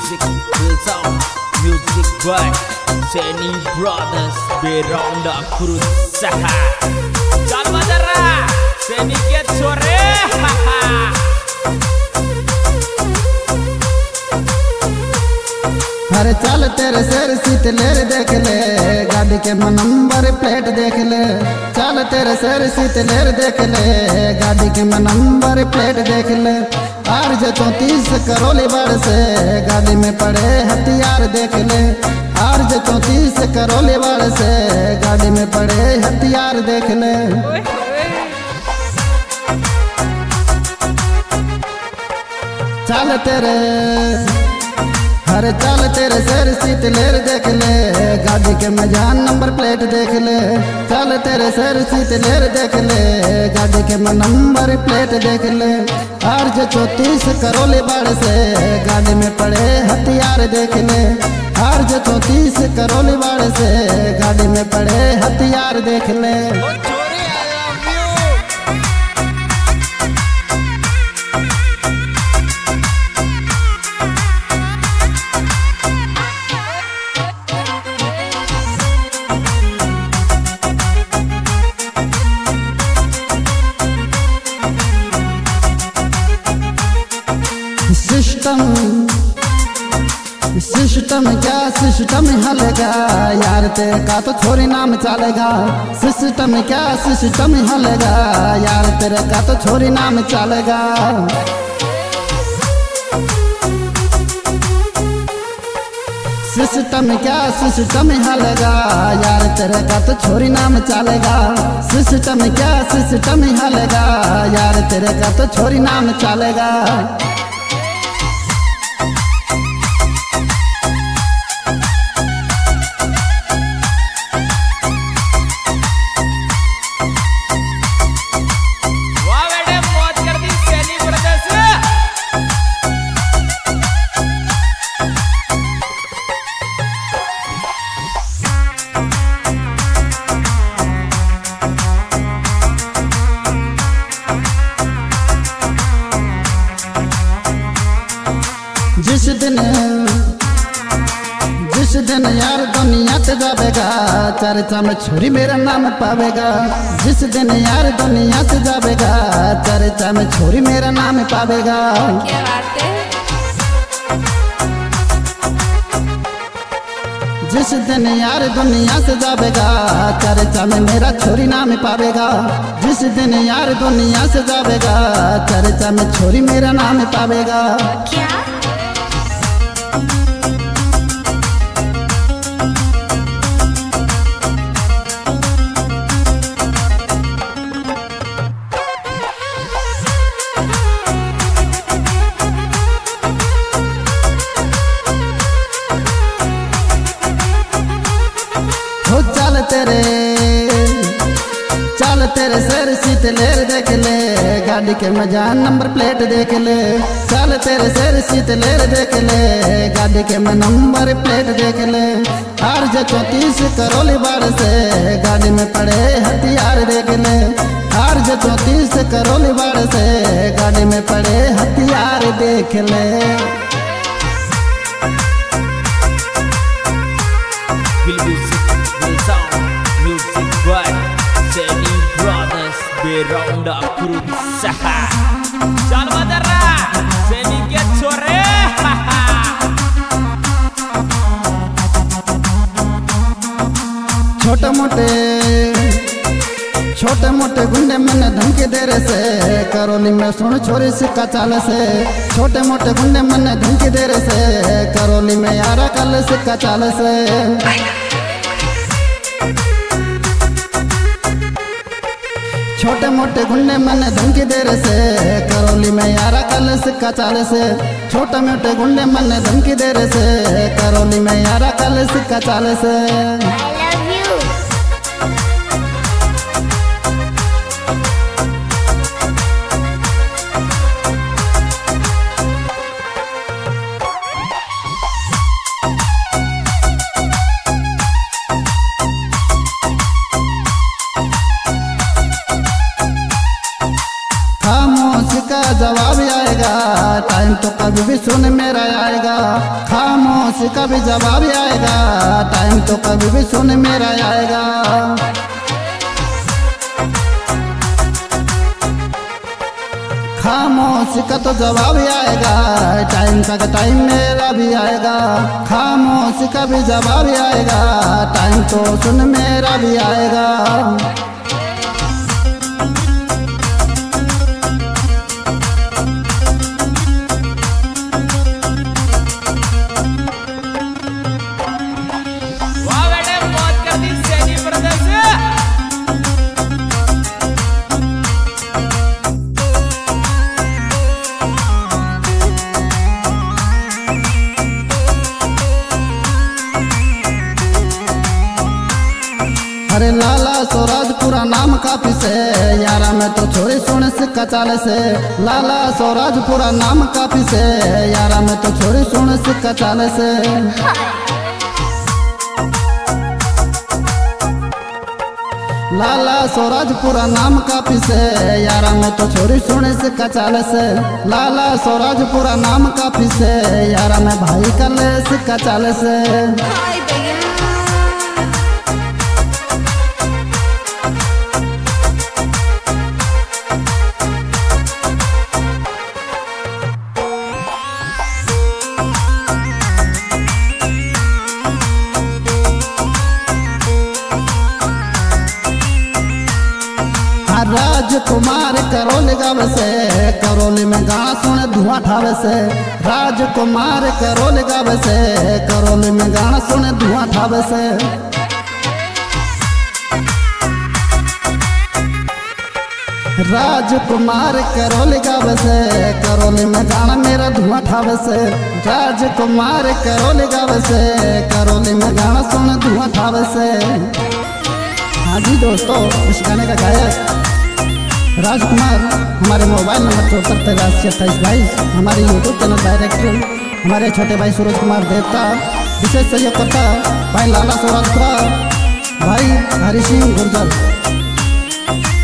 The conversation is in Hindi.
Music will sound, music by Seni Brothers Beronda Kurusaha. Chal Madara, Seni ke chore. अरे चल तेरे सिर सीट लेर देख ले, गाड़ी के नंबर प्लेट देख ले। चल तेरे सिर सीट लेर देख ले, गाड़ी के नंबर प्लेट देख ले। RJ 34 करोली बाड़ से गाड़ी में पड़े हथियार देख ले। RJ 34 करोली बाड़ से गाड़ी में पड़े हथियार देख ले। चल तेरे अरे चल तेरे सिर सीट लेर देख ले, गाड़ी के मजान नंबर प्लेट देख ले। चल तेरे सिर सीट लेर देख ले, गाड़ी के नंबर प्लेट देख ले। RJ 34 करोली बाड़ से गाड़ी में पड़े हथियार देख ले। RJ 34 करोली बाड़ से गाड़ी में पड़े हथियार देख ले। सिस्टम क्या सिस्टम हलेगा यार, तेरे का तो छोरी नाम चलेगा। सिस्टम क्या सिस्टम हलेगा यार, तेरे का तो छोरी नाम चलेगा। सिस्टम क्या सिस्टम हलेगा यार, तेरे का तो छोरी नाम चलेगा। सिस्टम क्या सिस्टम हलेगा यार, तेरे का तो छोरी नाम चलेगा। जिस दिन यार दुनिया से जावेगा, चर्चा में छोरी मेरा नाम पावेगा। जिस दिन यार दुनिया से जावेगा, चर्चा में छोरी मेरा नाम पावेगा। क्या बात है? जिस दिन यार दुनिया से जावेगा, चर्चा में मेरा छोरी नाम पावेगा। जिस दिन यार दुनिया से जावेगा, चर्चा में छोरी मेरा नाम पावेगा। क्या? चल तेरे सिर सीट लेर देख ले, गाड़ी के मजान नंबर प्लेट देख ले। चल तेरे सिर सीट लेर देख ले, गाड़ी के नंबर प्लेट देख ले। RJ 34 करोली बाड़ से गाड़ी में पड़े हथियार देख ले। RJ 34 करोली बाड़ से गाड़ी में पड़े हथियार देख ले। Music by Seni Brothers Beronda Kurusaha. Chal Madara, Seni ke chore. छोटे मोटे गुंडे मैंने धमकी दे रहे से, करोली में सुन छोरी सिक्का चाल से। छोटे मोटे गुंडे मैंने धमकी दे रहे से, करोली में यारा कल सिक्का चाल से। छोटे मोटे गुंडे मैंने धमकी दे रहे से, करोली में यारा कल सिक्का चाल से। छोटे मोटे गुंडे मैंने धमकी दे रहे से, करोली में यारा कल सिक्का चाल से। खामोश का जवाब आएगा, टाइम तो कभी भी सुन मेरा आएगा। खामोश का भी जवाब आएगा, टाइम तो कभी भी सुन मेरा आएगा। खामोश का तो जवाब आएगा, टाइम का टाइम मेरा भी आएगा। खामोश का भी जवाब आएगा, टाइम तो सुन मेरा भी आएगा। वाह बेटे मौत कर दी सैनी ब्रदर्स। अरे लाला स्वराजपुरा नाम काफी से, यारा में तो छोरी सुन सिक्का चाले से। लाला स्वराजपुरा नाम काफी से, यारा में तो छोरी सुन सिक्का चाले से। लाला स्वराजपुरा नाम काफी से, यारा में तो छोरी सुन सिक्का चाले से। लाला स्वराजपुरा नाम काफी से, यारा में भाई कल सिक्का चाले से। राजकुमार करौली गावे से, करौली में गाना सुने धुआं ठावे से। राजकुमार करौली गावे से, करौली में गाना सुने धुआं ठावे से। राजकुमार करौली गावे से, करौली में गाना मेरा धुआं ठावे से। राजकुमार करौली गावे से, करौली में गाना सुने धुआं ठावे से। हाँ जी दोस्तों, इस गाने का गायक राजकुमार। हमारे मोबाइल नंबर 74832822। हमारे यूट्यूब चैनल डायरेक्टर हमारे छोटे भाई सूरज कुमार देवता। विशेष सहयोग करता भाई लाला स्वराजपुरा, भाई हरि सिंह गुर्जर।